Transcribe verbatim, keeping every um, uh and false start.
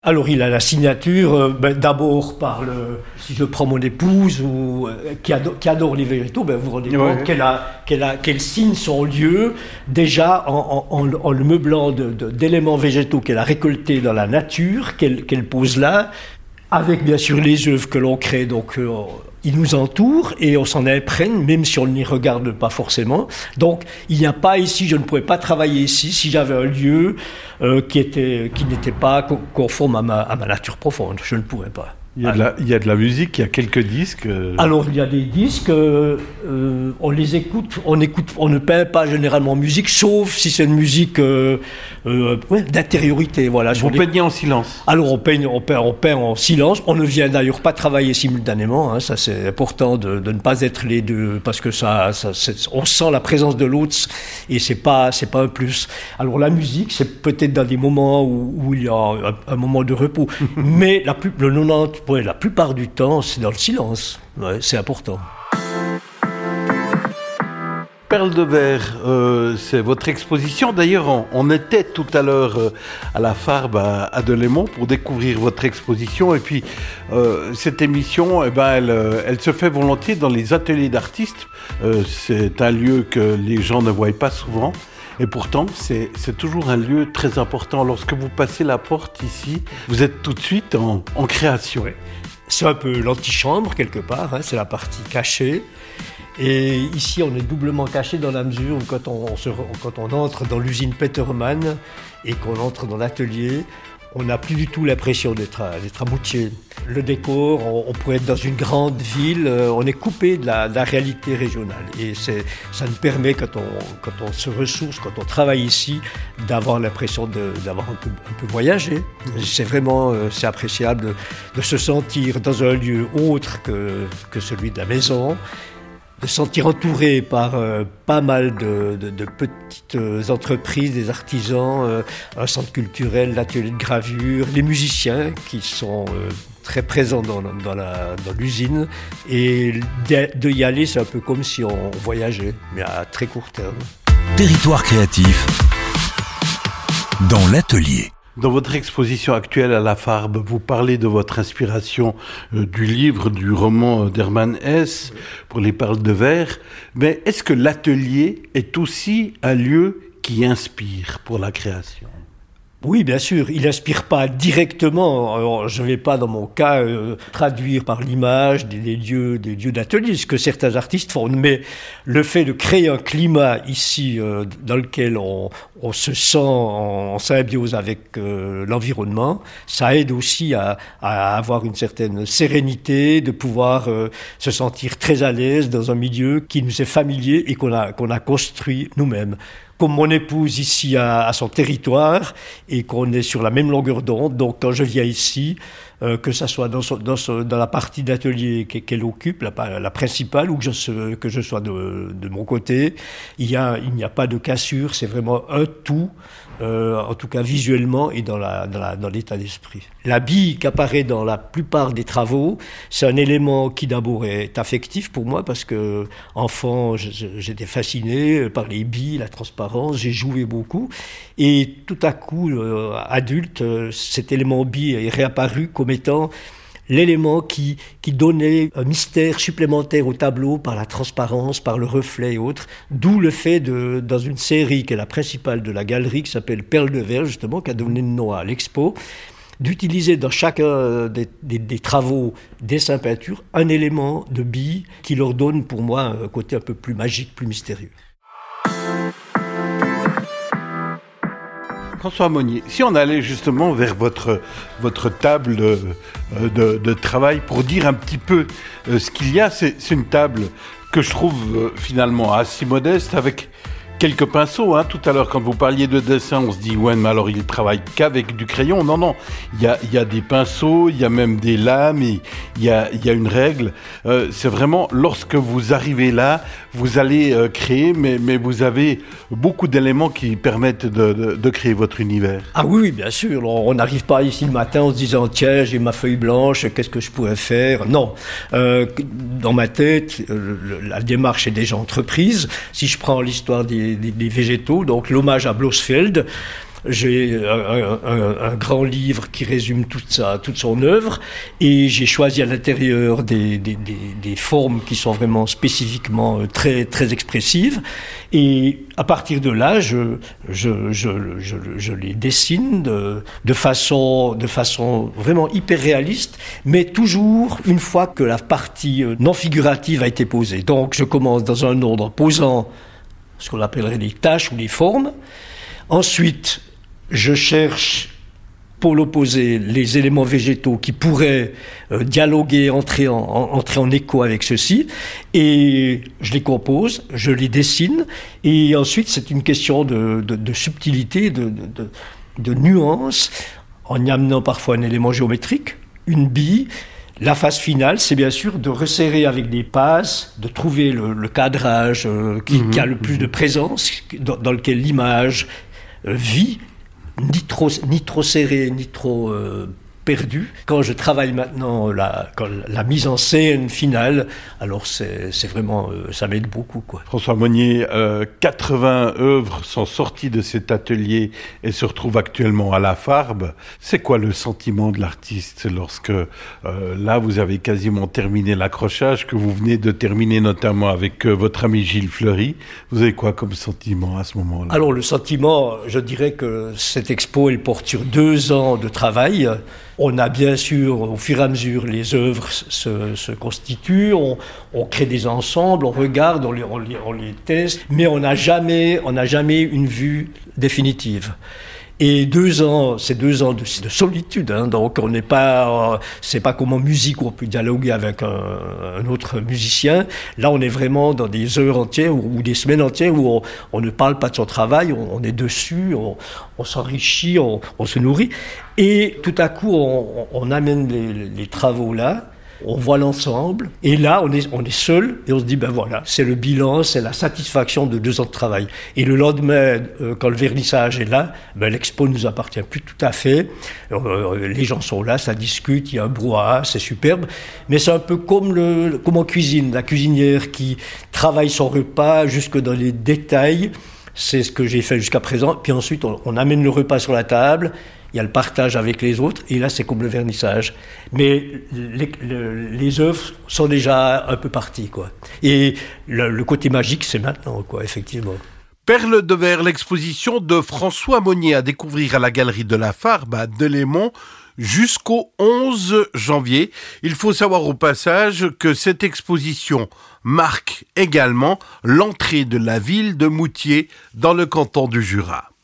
Alors il a la signature, euh, ben, d'abord par le, si je prends mon épouse ou euh, qui, adore, qui adore les végétaux, ben vous vous rendez compte ouais. qu'elle a, qu'elle a, qu'elle signe son lieu déjà en, en, en, en le meublant de, de, d'éléments végétaux qu'elle a récoltés dans la nature, qu'elle, qu'elle pose là, avec bien sûr les œuvres que l'on crée. Donc euh, ils nous entourent et on s'en imprègne, même si on n'y regarde pas forcément. Donc il n'y a pas ici, je ne pourrais pas travailler ici si j'avais un lieu euh, qui était, qui n'était pas conforme à ma, à ma nature profonde. Je ne pourrais pas. Il y, a de la, il y a de la musique, il y a quelques disques. Euh... Alors il y a des disques, euh, euh, on les écoute, on écoute, on ne peint pas généralement musique, sauf si c'est une musique euh, euh, ouais, d'intériorité. Voilà. Vous peignez en silence. Alors on peint, on peint, on peint en silence. On ne vient d'ailleurs pas travailler simultanément. Hein, ça c'est important de, de ne pas être les deux, parce que ça, ça c'est, on sent la présence de l'autre et c'est pas, c'est pas un plus. Alors la musique, c'est peut-être dans des moments où, où il y a un, un moment de repos, mais la plus, le quatre-vingt-dix Ouais, la plupart du temps, c'est dans le silence. Ouais, c'est important. Perles de verre, euh, c'est votre exposition. D'ailleurs, on, on était tout à l'heure euh, à la Farbe à, à Delémont pour découvrir votre exposition. Et puis, euh, cette émission, eh ben, elle, elle se fait volontiers dans les ateliers d'artistes. Euh, c'est un lieu que les gens ne voient pas souvent. Et pourtant, c'est, c'est toujours un lieu très important. Lorsque vous passez la porte ici, vous êtes tout de suite en, en création. Oui. C'est un peu l'antichambre, quelque part. Hein, c'est la partie cachée. Et ici, on est doublement caché dans la mesure où quand on, on se, quand on entre dans l'usine Petermann et qu'on entre dans l'atelier, on n'a plus du tout l'impression d'être à, d'être à Moutier. Le décor, on, on pourrait être dans une grande ville, euh, on est coupé de la, de la réalité régionale. Et c'est, ça nous permet, quand on, quand on se ressource, quand on travaille ici, d'avoir l'impression de, d'avoir un peu, un peu voyagé. C'est vraiment euh, c'est appréciable de, de se sentir dans un lieu autre que, que celui de la maison, de se sentir entouré par euh, pas mal de, de, de petites euh, entreprises, des artisans, euh, un centre culturel, l'atelier de gravure, les musiciens qui sont euh, très présents dans, dans, la, dans l'usine. Et de, de y aller, c'est un peu comme si on voyageait, mais à très court terme. Territoire créatif dans l'atelier. Dans votre exposition actuelle à la Farbe, vous parlez de votre inspiration euh, du livre, du roman d'Hermann Hesse pour les Perles de verre. Mais est-ce que l'atelier est aussi un lieu qui inspire pour la création ? Oui, bien sûr, il n'inspire pas directement. Alors, je ne vais pas, dans mon cas, euh, traduire par l'image des, des lieux, des lieux d'atelier, ce que certains artistes font. Mais le fait de créer un climat ici euh, dans lequel on, on se sent en, en symbiose avec euh, l'environnement, ça aide aussi à, à avoir une certaine sérénité, de pouvoir euh, se sentir très à l'aise dans un milieu qui nous est familier et qu'on a, qu'on a construit nous-mêmes. Comme mon épouse ici a, a son territoire et qu'on est sur la même longueur d'onde, donc quand je viens ici, euh, que ça soit dans, son, dans, son, dans la partie d'atelier qu'elle occupe, la, la principale, ou que je, que je sois de, de mon côté, il, y a, il n'y a pas de cassure, c'est vraiment un tout, euh, en tout cas visuellement et dans, la, dans, la, dans l'état d'esprit. La bille qui apparaît dans la plupart des travaux, c'est un élément qui d'abord est affectif pour moi, parce que enfant, je, j'étais fasciné par les billes, la transparence, j'ai joué beaucoup, et tout à coup, euh, adulte, euh, cet élément bille est réapparu comme étant l'élément qui, qui donnait un mystère supplémentaire au tableau par la transparence, par le reflet et autres, d'où le fait de, dans une série qui est la principale de la galerie, qui s'appelle Perles de verre, justement, qui a donné le nom à l'expo, d'utiliser dans chacun des, des, des travaux, dessins, peintures, un élément de bille qui leur donne pour moi un côté un peu plus magique, plus mystérieux. François Monnier, si on allait justement vers votre, votre table de, de, de travail pour dire un petit peu euh, ce qu'il y a, c'est, c'est une table que je trouve euh, finalement assez modeste avec quelques pinceaux, hein. Tout à l'heure, quand vous parliez de dessin, on se dit, ouais, mais alors il travaille qu'avec du crayon. Non, non, il y a, il y a des pinceaux, il y a même des lames, et il y a, il y a une règle. Euh, c'est vraiment, lorsque vous arrivez là, vous allez euh, créer, mais, mais vous avez beaucoup d'éléments qui permettent de, de, de créer votre univers. Ah oui, oui, bien sûr. On n'arrive pas ici le matin en se disant, tiens, j'ai ma feuille blanche, qu'est-ce que je pourrais faire ? Non. Euh, dans ma tête, euh, la démarche est déjà entreprise. Si je prends l'histoire des Des, des végétaux, donc l'hommage à Blosfeld. J'ai un, un, un grand livre qui résume toute sa, toute son œuvre, et j'ai choisi à l'intérieur des, des, des, des formes qui sont vraiment spécifiquement très, très expressives. Et à partir de là, je, je, je, je, je les dessine de, de façon, de façon vraiment hyper réaliste, mais toujours une fois que la partie non figurative a été posée. Donc, je commence dans un ordre posant ce qu'on appellerait les tâches ou les formes. Ensuite, je cherche, pour l'opposé, les éléments végétaux qui pourraient euh, dialoguer, entrer en, en, entrer en écho avec ceux-ci, et je les compose, je les dessine, et ensuite c'est une question de, de, de subtilité, de, de, de, de nuance, en y amenant parfois un élément géométrique, une bille. La phase finale, c'est bien sûr de resserrer avec des passes, de trouver le, le cadrage euh, qui, mmh, qui a le plus mmh. de présence, dans, dans lequel l'image euh, vit, ni trop, ni trop serré, ni trop euh, perdu. Quand je travaille maintenant la, quand la mise en scène finale, alors c'est, c'est vraiment, euh, ça m'aide beaucoup, quoi. François Monnier, euh, quatre-vingts œuvres sont sorties de cet atelier et se retrouvent actuellement à la Farbe. C'est quoi le sentiment de l'artiste lorsque euh, là vous avez quasiment terminé l'accrochage, que vous venez de terminer notamment avec euh, votre ami Gilles Fleury? Vous avez quoi comme sentiment à ce moment-là? Alors le sentiment, je dirais que cette expo, elle porte sur deux ans de travail. On a bien sûr, au fur et à mesure, les œuvres se, se constituent, on, on crée des ensembles, on regarde, on les, on les, on les teste, mais on n'a jamais, on n'a jamais une vue définitive. Et deux ans, c'est deux ans de, de solitude, hein, donc on n'est pas, euh, c'est pas comme en musique où on peut dialoguer avec un, un autre musicien. Là, on est vraiment dans des heures entières ou, ou des semaines entières où on, on ne parle pas de son travail, on, on est dessus, on, on s'enrichit, on, on se nourrit. Et tout à coup, on, on amène les, les travaux là. On voit l'ensemble, et là, on est, on est seul, et on se dit, ben voilà, c'est le bilan, c'est la satisfaction de deux ans de travail. Et le lendemain, euh, quand le vernissage est là, ben l'expo ne nous appartient plus tout à fait. Euh, les gens sont là, ça discute, il y a un brouhaha, c'est superbe. Mais c'est un peu comme, le, comme en cuisine, la cuisinière qui travaille son repas jusque dans les détails. C'est ce que j'ai fait jusqu'à présent. Puis ensuite, on, on amène le repas sur la table. Il y a le partage avec les autres, et là, c'est comme le vernissage. Mais les, les, les œuvres sont déjà un peu parties, quoi. Et le, le côté magique, c'est maintenant, quoi, effectivement. Perles de verre, l'exposition de François Monnier à découvrir à la Galerie de la Farbe à Delémont jusqu'au onze janvier. Il faut savoir au passage que cette exposition marque également l'entrée de la ville de Moutier dans le canton du Jura.